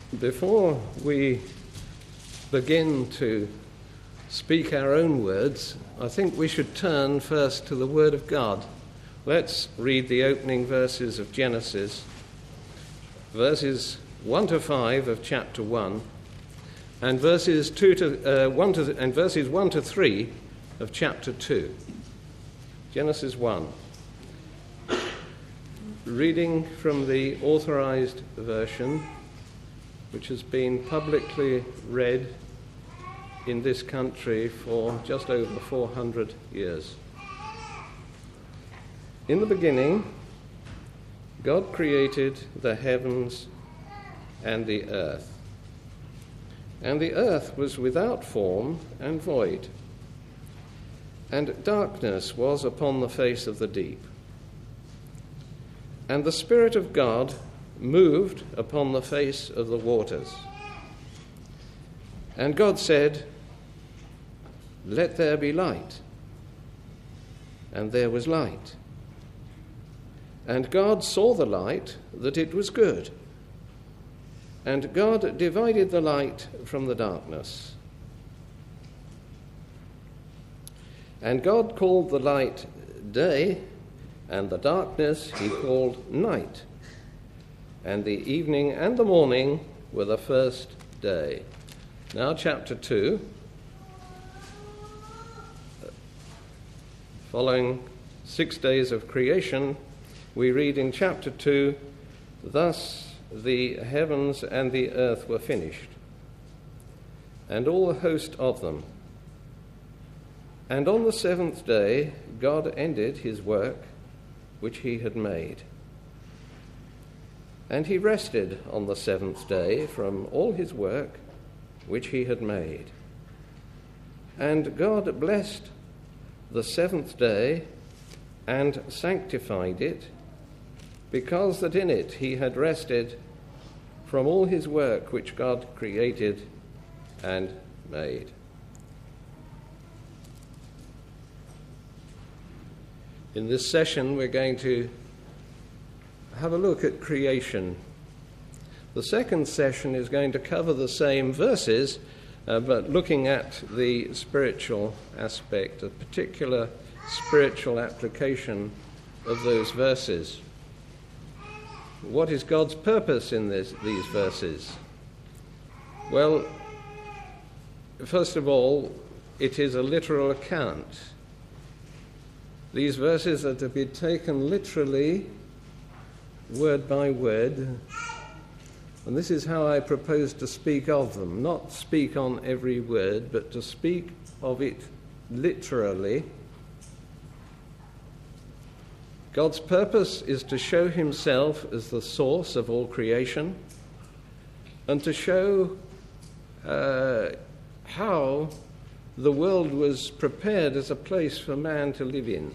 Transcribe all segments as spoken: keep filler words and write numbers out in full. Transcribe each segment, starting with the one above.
Before we begin to speak our own words, I think we should turn first to the Word of God. Let's read the opening verses of Genesis, verses one to five of chapter one, and verses two to uh, one to and verses one to three of chapter two. Genesis one. Reading from the Authorized Version, which has been publicly read in this country for just over four hundred years. In the beginning, God created the heavens and the earth. And the earth was without form and void, and darkness was upon the face of the deep. And the Spirit of God moved upon the face of the waters. And God said, "Let there be light." And there was light. And God saw the light, that it was good. And God divided the light from the darkness. And God called the light day, and the darkness he called night. And the evening and the morning were the first day. Now chapter two. Following six days of creation, we read in chapter two, "Thus the heavens and the earth were finished, and all the host of them. And on the seventh day God ended his work which he had made. And he rested on the seventh day from all his work which he had made. And God blessed the seventh day and sanctified it, because that in it he had rested from all his work which God created and made." In this session, we're going to have a look at creation. The second session is going to cover the same verses, uh, but looking at the spiritual aspect, a particular spiritual application of those verses. What is God's purpose in this, these verses? Well, first of all, it is a literal account. These verses are to be taken literally, word by word, and this is how I propose to speak of them. Not speak on every word, but to speak of it literally. God's purpose is to show himself as the source of all creation, and to show uh, how the world was prepared as a place for man to live in.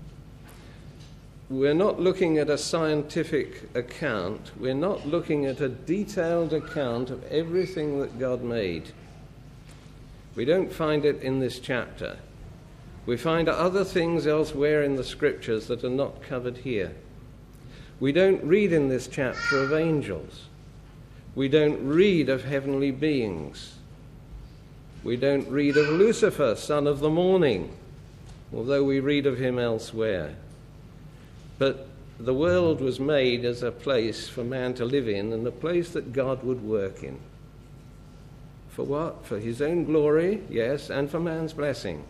We're not looking at a scientific account. We're not looking at a detailed account of everything that God made. We don't find it in this chapter. We find other things elsewhere in the scriptures that are not covered here. We don't read in this chapter of angels. We don't read of heavenly beings. We don't read of Lucifer, son of the morning, although we read of him elsewhere. But the world was made as a place for man to live in, and a place that God would work in. For what? For his own glory, yes, and for man's blessing.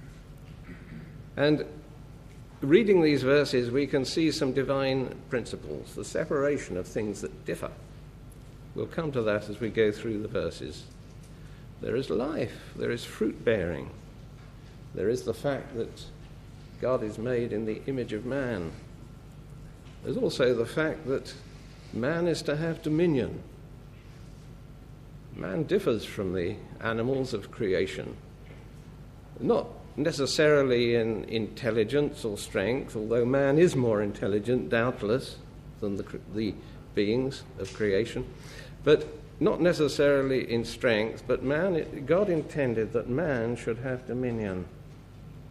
And reading these verses, we can see some divine principles, the separation of things that differ. We'll come to that as we go through the verses. There is life, there is fruit-bearing. There is the fact that God is made in the image of man. There's also the fact that man is to have dominion. Man differs from the animals of creation, not necessarily in intelligence or strength, although man is more intelligent, doubtless, than the, the beings of creation, but not necessarily in strength, but man, God intended that man should have dominion.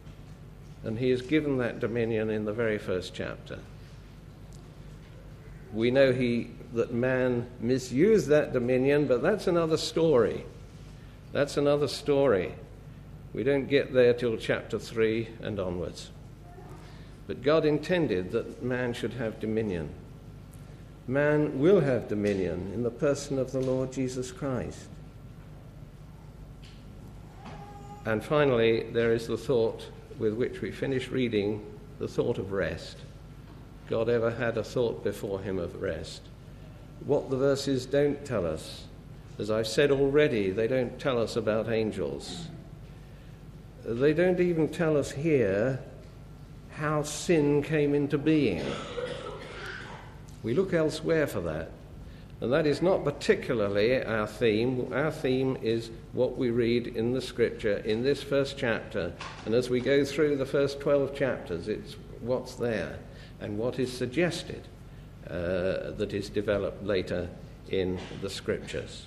And he is given that dominion in the very first chapter. We know he that man misused that dominion, but that's another story. That's another story. We don't get there till chapter three and onwards. But God intended that man should have dominion. Man will have dominion in the person of the Lord Jesus Christ. And finally, there is the thought with which we finish reading, the thought of rest. God ever had a thought before him of rest. What the verses don't tell us, as I've said already, they don't tell us about angels. They don't even tell us here how sin came into being. We look elsewhere for that, and that is not particularly our theme. Our theme is what we read in the scripture in this first chapter, and as we go through the first twelve chapters, it's what's there and what is suggested uh, that is developed later in the scriptures.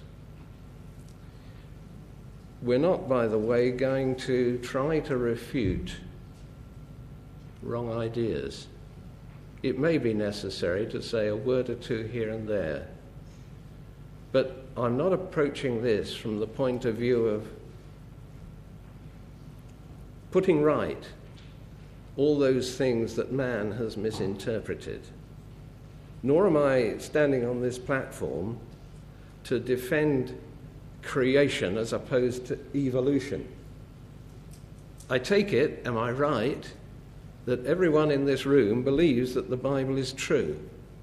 We're not, by the way, going to try to refute wrong ideas. It may be necessary to say a word or two here and there, but I'm not approaching this from the point of view of putting right all those things that man has misinterpreted. Nor am I standing on this platform to defend creation as opposed to evolution. I take it, am I right, that everyone in this room believes that the Bible is true,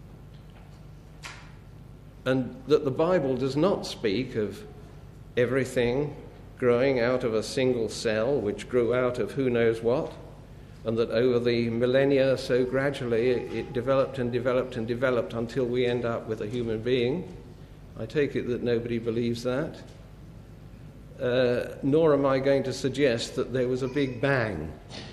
and that the Bible does not speak of everything growing out of a single cell which grew out of who knows what, and that over the millennia, so gradually it developed and developed and developed until we end up with a human being. I take it that nobody believes that. Uh, nor am I going to suggest that there was a big bang.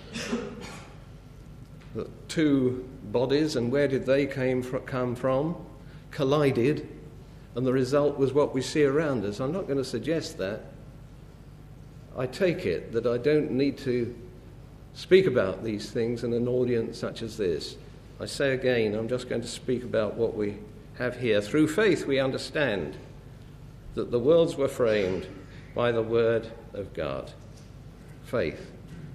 That two bodies, and where did they came fr- come from, collided, and the result was what we see around us. I'm not going to suggest that. I take it that I don't need to speak about these things in an audience such as this. I say again, I'm just going to speak about what we have here. Through faith we understand that the worlds were framed by the word of God. Faith.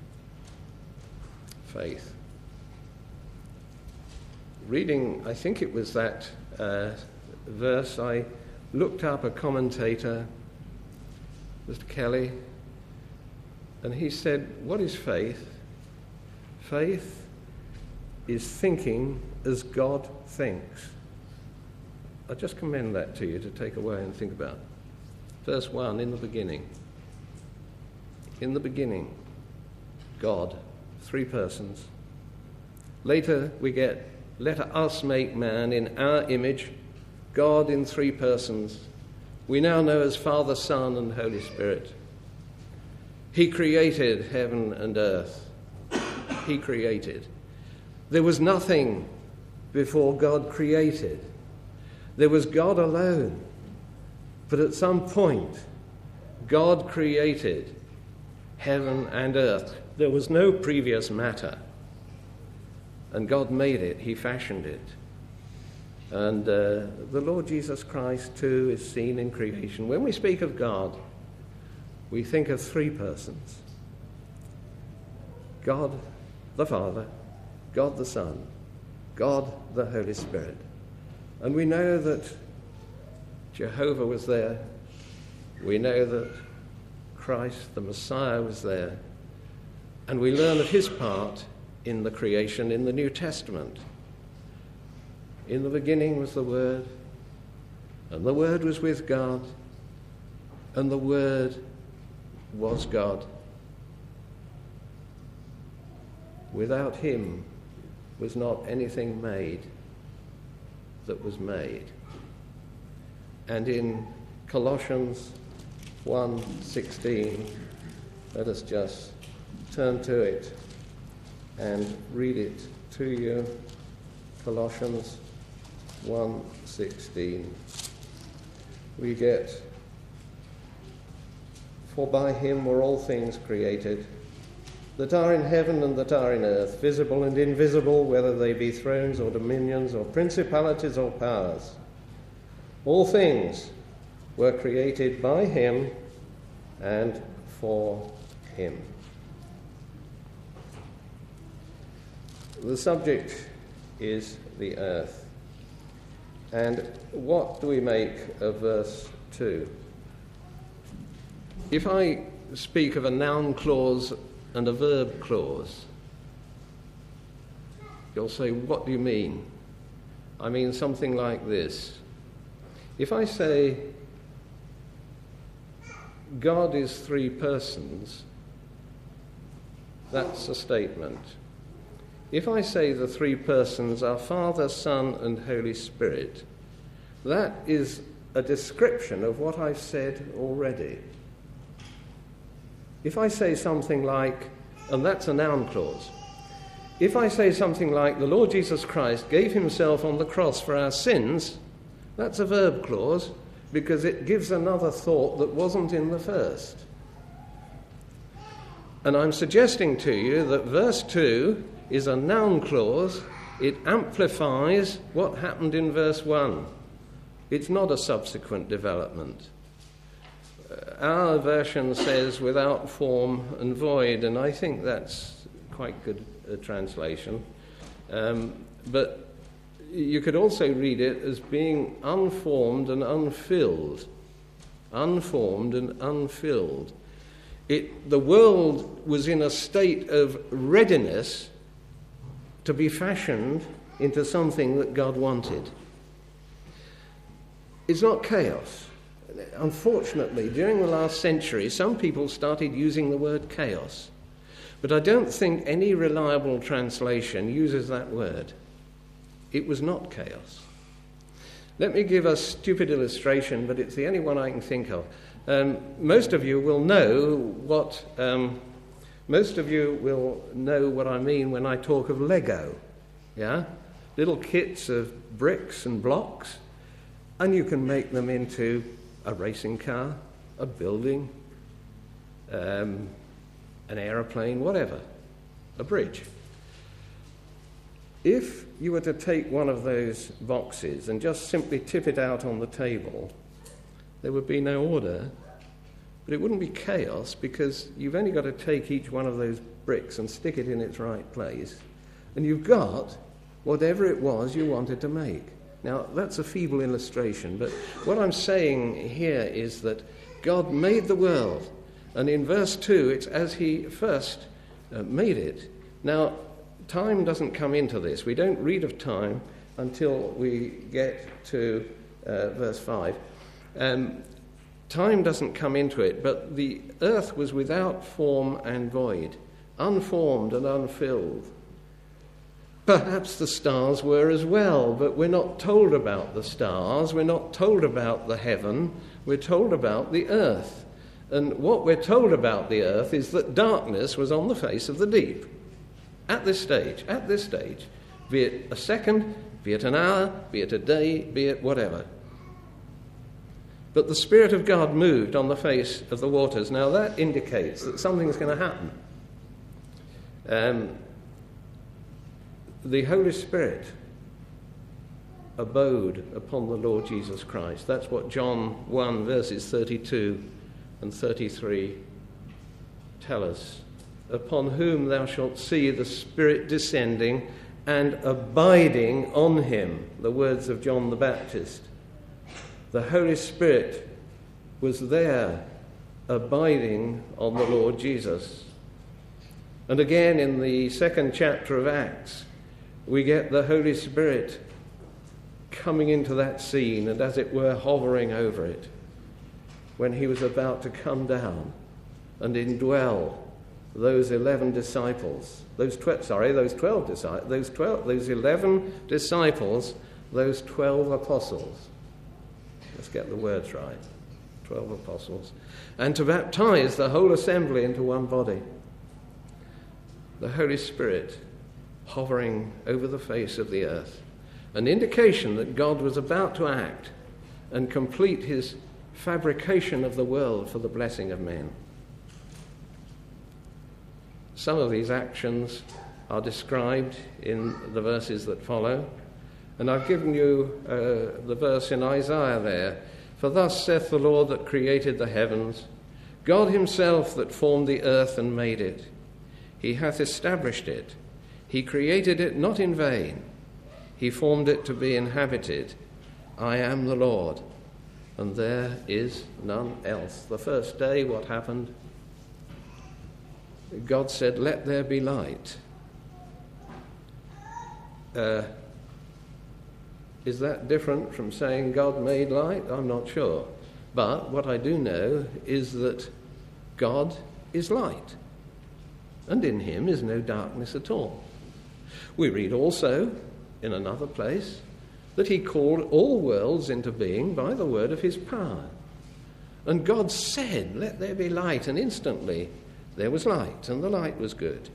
Faith. Reading, I think it was that uh, verse, I looked up a commentator, Mister Kelly, and he said, what is faith? Faith is thinking as God thinks. I just commend that to you to take away and think about. Verse one, in the beginning. In the beginning, God, three persons. Later we get, let us make man in our image, God in three persons. We now know as Father, Son, and Holy Spirit. He created heaven and earth. He created. There was nothing before God created. There was God alone. But at some point, God created heaven and earth. There was no previous matter. And God made it. He fashioned it. And uh, the Lord Jesus Christ, too, is seen in creation. When we speak of God, we think of three persons. God the Father, God the Son, God the Holy Spirit. And we know that Jehovah was there. We know that Christ, the Messiah, was there. And we learn of his part in the creation in the New Testament. In the beginning was the Word, and the Word was with God, and the Word was God. Without him was not anything made that was made. And in Colossians one sixteen, let us just turn to it and read it to you. Colossians one sixteen. We get, for by him were all things created, that are in heaven and that are in earth, visible and invisible, whether they be thrones or dominions or principalities or powers. All things were created by him and for him. The subject is the earth. And what do we make of verse two? If I speak of a noun clause and a verb clause, you'll say, what do you mean? I mean something like this. If I say, God is three persons, that's a statement. If I say the three persons are Father, Son, and Holy Spirit, that is a description of what I've said already. If I say something like, and that's a noun clause, if I say something like, the Lord Jesus Christ gave himself on the cross for our sins, that's a verb clause, because it gives another thought that wasn't in the first. And I'm suggesting to you that verse two is a noun clause. It amplifies what happened in verse one. It's not a subsequent development. Uh, our version says without form and void, and I think that's quite good uh, translation. Um, but you could also read it as being unformed and unfilled. Unformed and unfilled. It, the world was in a state of readiness to be fashioned into something that God wanted. It's not chaos. Unfortunately, during the last century, some people started using the word chaos. But I don't think any reliable translation uses that word. It was not chaos. Let me give a stupid illustration, but it's the only one I can think of. Um, most of you will know what um, most of you will know what I mean when I talk of Lego. Yeah, little kits of bricks and blocks, and you can make them into a racing car, a building, um, an aeroplane, whatever, a bridge. If you were to take one of those boxes and just simply tip it out on the table, there would be no order, but it wouldn't be chaos, because you've only got to take each one of those bricks and stick it in its right place, and you've got whatever it was you wanted to make. Now, that's a feeble illustration, but what I'm saying here is that God made the world, and in verse two, it's as he first uh, made it. Now, time doesn't come into this. We don't read of time until we get to uh, verse five. Um, time doesn't come into it, but the earth was without form and void, unformed and unfilled. Perhaps the stars were as well, but we're not told about the stars, we're not told about the heaven, we're told about the earth. And what we're told about the earth is that darkness was on the face of the deep. At this stage, at this stage, be it a second, be it an hour, be it a day, be it whatever. But the Spirit of God moved on the face of the waters. Now that indicates that something's going to happen. Um, the Holy Spirit abode upon the Lord Jesus Christ. That's what John one verses thirty-two and thirty-three tell us. Upon whom thou shalt see the Spirit descending and abiding on him. The words of John the Baptist. The Holy Spirit was there abiding on the Lord Jesus. And again in the second chapter of Acts, we get the Holy Spirit coming into that scene and, as it were, hovering over it when he was about to come down and indwell those eleven disciples, those twelve, sorry, those twelve disciples, those twelve, those eleven disciples, those twelve apostles. Let's get the words right. Twelve apostles, and to baptize the whole assembly into one body. The Holy Spirit hovering over the face of the earth, an indication that God was about to act and complete his fabrication of the world for the blessing of men. Some of these actions are described in the verses that follow. And I've given you uh, the verse in Isaiah there. For thus saith the Lord that created the heavens, God himself that formed the earth and made it. He hath established it. He created it not in vain. He formed it to be inhabited. I am the Lord, and there is none else. The first day, what happened? God said, let there be light. Uh, is that different from saying God made light? I'm not sure. But what I do know is that God is light, and in him is no darkness at all. We read also in another place that he called all worlds into being by the word of his power. And God said, let there be light, and instantly there was light, and the light was good.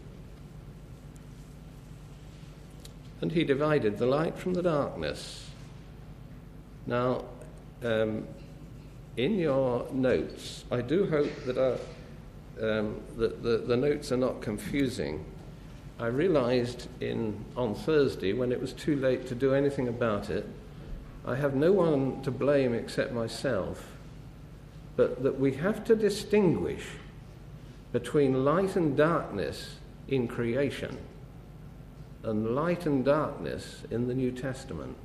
And he divided the light from the darkness. Now, um, in your notes, I do hope that, our, um, that the, the notes are not confusing. I realized in on Thursday, when it was too late to do anything about it, I have no one to blame except myself, but that we have to distinguish between light and darkness in creation and light and darkness in the New Testament.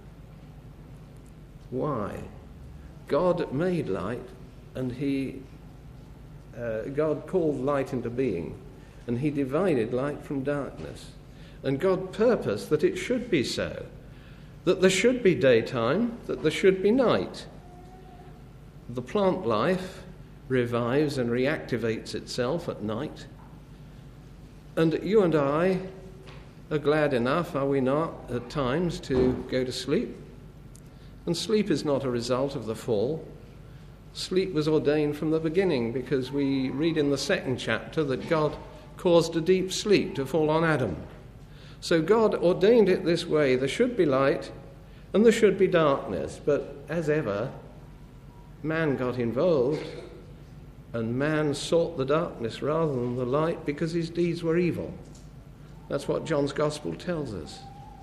Why? God made light, and he uh, God called light into being, and he divided light from darkness. And God purposed that it should be so, that there should be daytime, that there should be night. The plant life revives and reactivates itself at night. And you and I are glad enough, are we not, at times to go to sleep? And sleep is not a result of the fall. Sleep was ordained from the beginning, because we read in the second chapter that God caused a deep sleep to fall on Adam. So God ordained it this way. There should be light and there should be darkness. But as ever, man got involved, and man sought the darkness rather than the light because his deeds were evil. That's what John's Gospel tells us.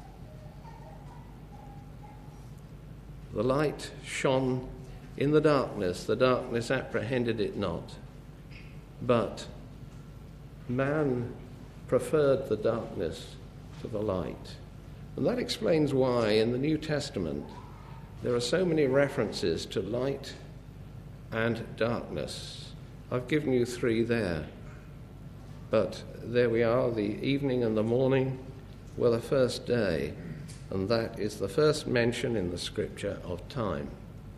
The light shone in the darkness. The darkness apprehended it not. But man preferred the darkness to the light. And that explains why in the New Testament there are so many references to light and darkness. I've given you three there. But there we are, the evening and the morning were the first day, and that is the first mention in the Scripture of time.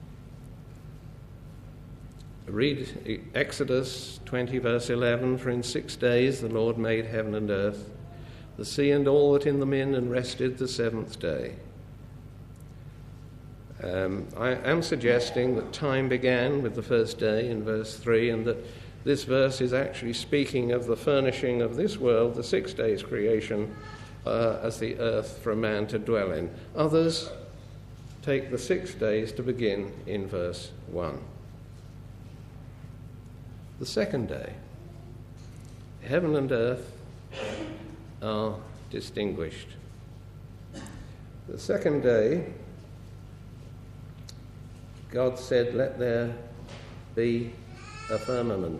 Read Exodus twenty, verse eleven, for in six days the Lord made heaven and earth, the sea and all that in them in, and rested the seventh day. Um, I am suggesting that time began with the first day in verse three, and that this verse is actually speaking of the furnishing of this world, the six days creation, uh, as the earth for a man to dwell in. Others take the six days to begin in verse one. The second day, heaven and earth are distinguished. The second day, God said, let there be a firmament.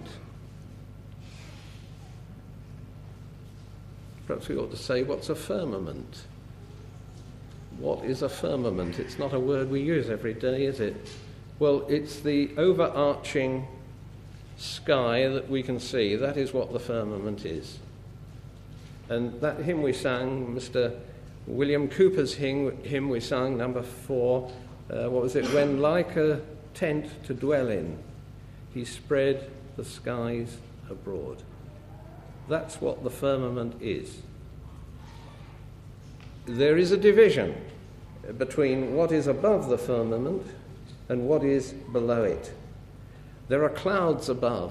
Perhaps we ought to say, what's a firmament? What is a firmament? It's not a word we use every day, is it? Well, it's the overarching sky that we can see. That is what the firmament is. And that hymn we sang, Mister William Cooper's hymn, hymn we sang, number four, uh, what was it? When like a tent to dwell in, he spread the skies abroad. That's what the firmament is. There is a division between what is above the firmament and what is below it. There are clouds above.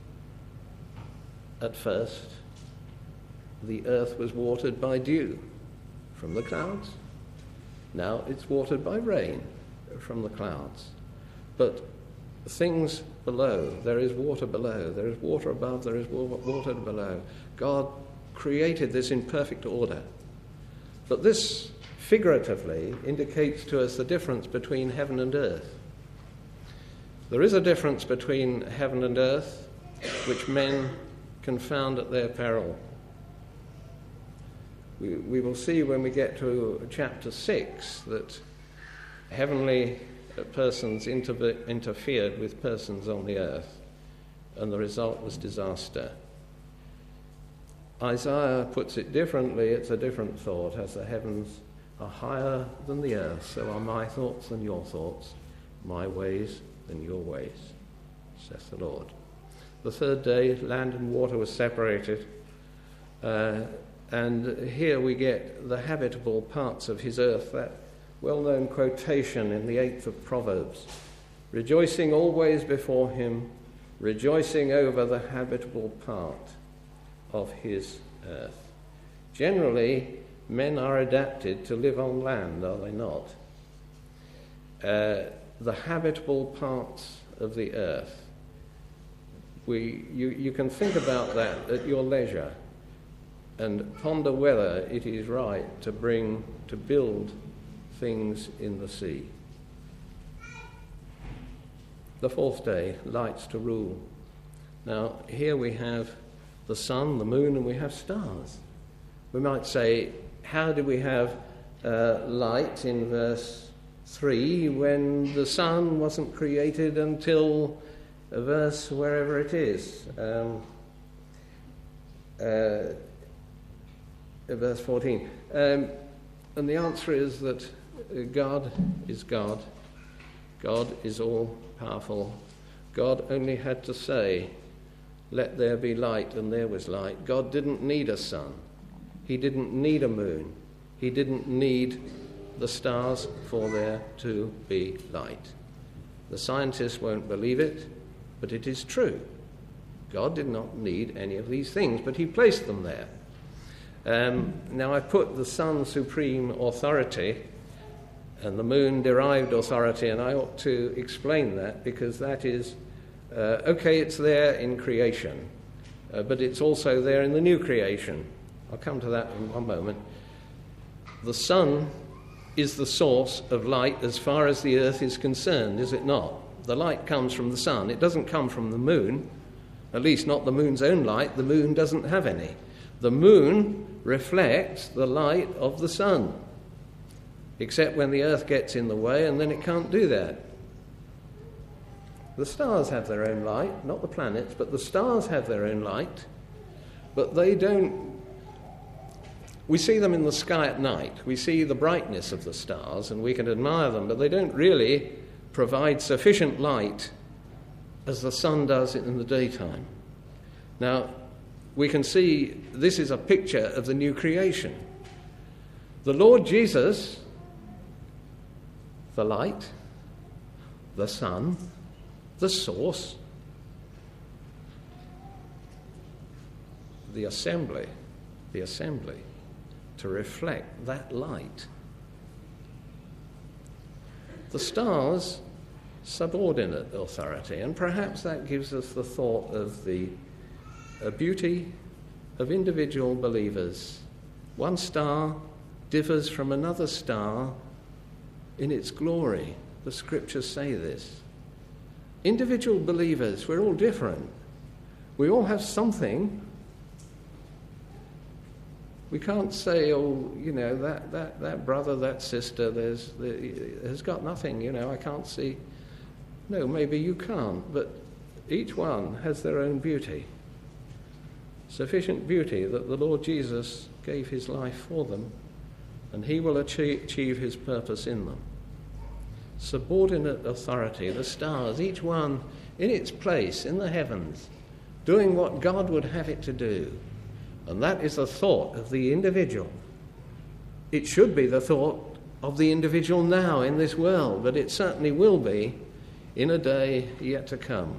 At first, the earth was watered by dew from the clouds. Now it's watered by rain from the clouds. But things below, there is water below, there is water above, there is water below. God created this in perfect order. But this figuratively indicates to us the difference between heaven and earth. There is a difference between heaven and earth, which men confound at their peril. We, we will see when we get to chapter six that heavenly persons inter- interfered with persons on the earth, and the result was disaster. Isaiah puts it differently. It's a different thought. As the heavens are higher than the earth, so are my thoughts than your thoughts, my ways than your ways, saith the Lord. The third day, land and water were separated, uh, and here we get the habitable parts of his earth, that well-known quotation in the eighth of Proverbs, rejoicing always before him, rejoicing over the habitable part of his earth. Generally, men are adapted to live on land, are they not? Uh, the habitable parts of the earth. We, you, you can think about that at your leisure and ponder whether it is right to bring, to build things in the sea. The fourth day, lights to rule. Now, here we have the sun, the moon, and we have stars. We might say, how do we have uh, light in verse three when the sun wasn't created until uh, verse wherever it is? Um, uh, verse fourteen. Um, and the answer is that God is God. God is all-powerful. God only had to say, let there be light, and there was light. God didn't need a sun. He didn't need a moon. He didn't need the stars for there to be light. The scientists won't believe it, but it is true. God did not need any of these things, but he placed them there. Um, now, I put the sun supreme authority and the moon derived authority, and I ought to explain that because that is Uh, okay, it's there in creation, uh, but it's also there in the new creation. I'll come to that in one moment. The sun is the source of light as far as the earth is concerned, is it not? The light comes from the sun. It doesn't come from the moon, at least not the moon's own light. The moon doesn't have any. The moon reflects the light of the sun, except when the earth gets in the way, and then it can't do that. The stars have their own light, not the planets, but the stars have their own light, but they don't. We see them in the sky at night. We see the brightness of the stars, and we can admire them, but they don't really provide sufficient light as the sun does in the daytime. Now, we can see this is a picture of the new creation. The Lord Jesus, the light, the sun, the source, the assembly, the assembly to reflect that light. The stars, subordinate authority, and perhaps that gives us the thought of the uh, beauty of individual believers. One star differs from another star in its glory. The scriptures say this. Individual believers, we're all different. We all have something. We can't say, oh, you know, that, that, that brother, that sister, there's, has got nothing, you know, I can't see. No, maybe you can't, but each one has their own beauty. Sufficient beauty that the Lord Jesus gave his life for them, and he will achieve, achieve his purpose in them. Subordinate authority, the stars, each one in its place in the heavens, doing what God would have it to do. And that is the thought of the individual. It should be the thought of the individual now in this world, but it certainly will be in a day yet to come.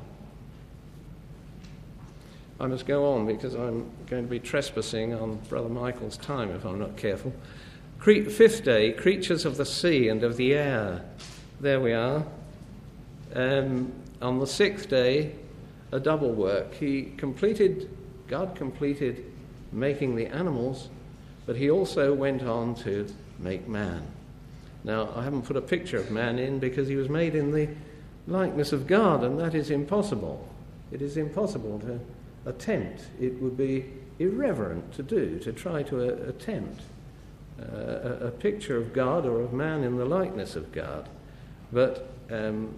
I must go on because I'm going to be trespassing on Brother Michael's time if I'm not careful. Cre- fifth day, creatures of the sea and of the air. There we are. Um, on the sixth day, a double work. He completed, God completed making the animals, but he also went on to make man. Now, I haven't put a picture of man in because he was made in the likeness of God, and that is impossible. It is impossible to attempt. It would be irreverent to do, to try to uh, attempt uh, a, a picture of God or of man in the likeness of God. But um,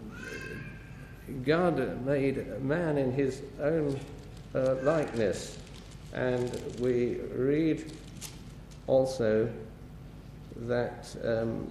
God made man in his own uh, likeness, and we read also that um,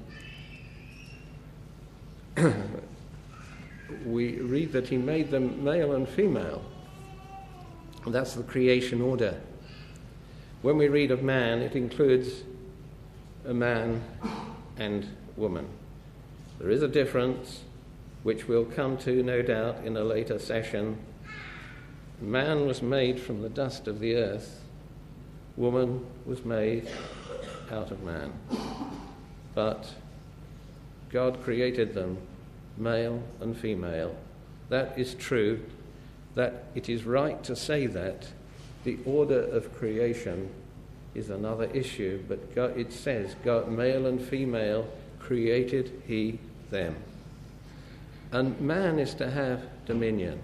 we read that he made them male and female. That's the creation order. When we read of man, it includes a man and woman. There is a difference, which we'll come to, no doubt, in a later session. Man was made from the dust of the earth. Woman was made out of man. But God created them, male and female. That is true. That it is right to say that. The order of creation is another issue, but God, it says, God, male and female created he them. And man is to have dominion.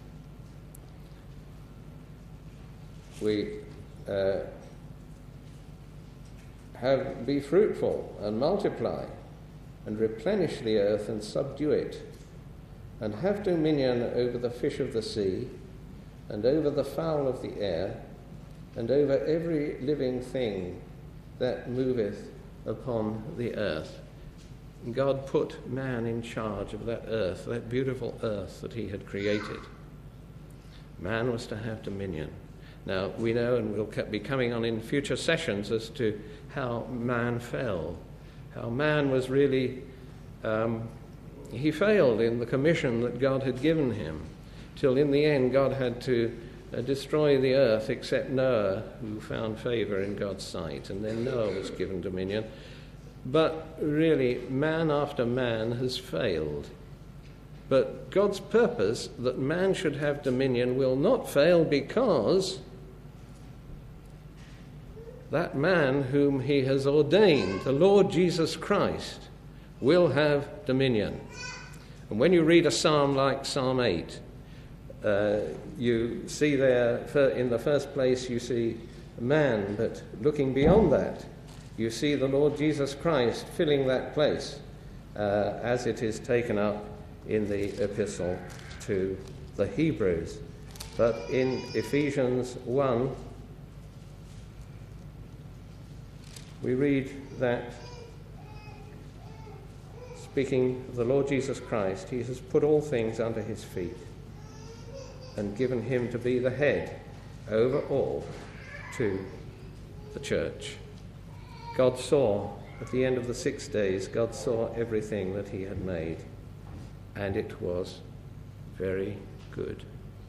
We uh, have be fruitful and multiply and replenish the earth and subdue it, and have dominion over the fish of the sea, and over the fowl of the air, and over every living thing that moveth upon the earth. God put man in charge of that earth, that beautiful earth that he had created. Man was to have dominion. Now, we know, and we'll be coming on in future sessions, as to how man fell, how man was really, um, he failed in the commission that God had given him, till in the end God had to uh, destroy the earth except Noah, who found favor in God's sight, and then Noah was given dominion. But really, man after man has failed. But God's purpose that man should have dominion will not fail, because that man whom he has ordained, the Lord Jesus Christ, will have dominion. And when you read a psalm like Psalm eight, uh, you see there, in the first place, you see man, but looking beyond that, you see the Lord Jesus Christ filling that place, uh, as it is taken up in the epistle to the Hebrews. But in Ephesians one, we read that, speaking of the Lord Jesus Christ, he has put all things under his feet and given him to be the head over all to the church. God saw, at the end of the six days, God saw everything that he had made, and it was very good.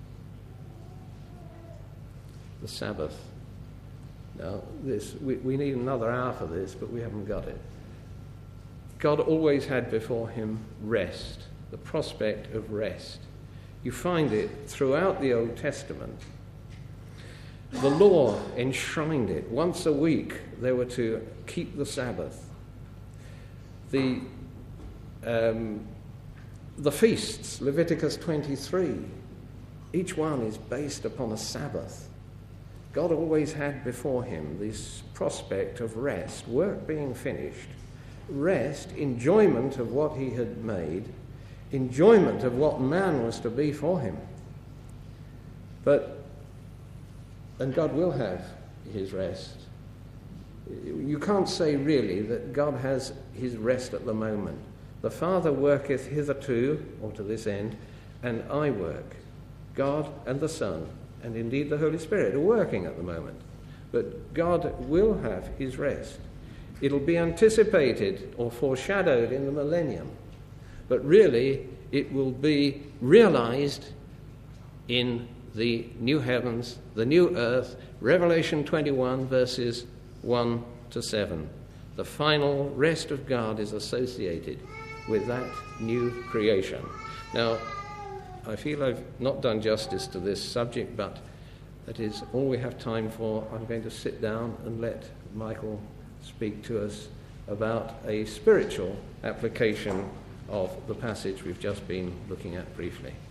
The Sabbath. Now, this we, we need another hour for this, but we haven't got it. God always had before him rest, the prospect of rest. You find it throughout the Old Testament. The law enshrined it. Once a week they were to keep the Sabbath. The, um, the feasts, Leviticus twenty-three, each one is based upon a Sabbath. God always had before him this prospect of rest, work being finished, rest, enjoyment of what he had made, enjoyment of what man was to be for him. But And God will have his rest. You can't say really that God has his rest at the moment. The Father worketh hitherto, or to this end, and I work. God and the Son, and indeed the Holy Spirit, are working at the moment. But God will have his rest. It'll be anticipated or foreshadowed in the millennium. But really, it will be realized in the new heavens, the new earth, Revelation twenty-one, verses one to seven. The final rest of God is associated with that new creation. Now, I feel I've not done justice to this subject, but that is all we have time for. I'm going to sit down and let Michael speak to us about a spiritual application of the passage we've just been looking at briefly.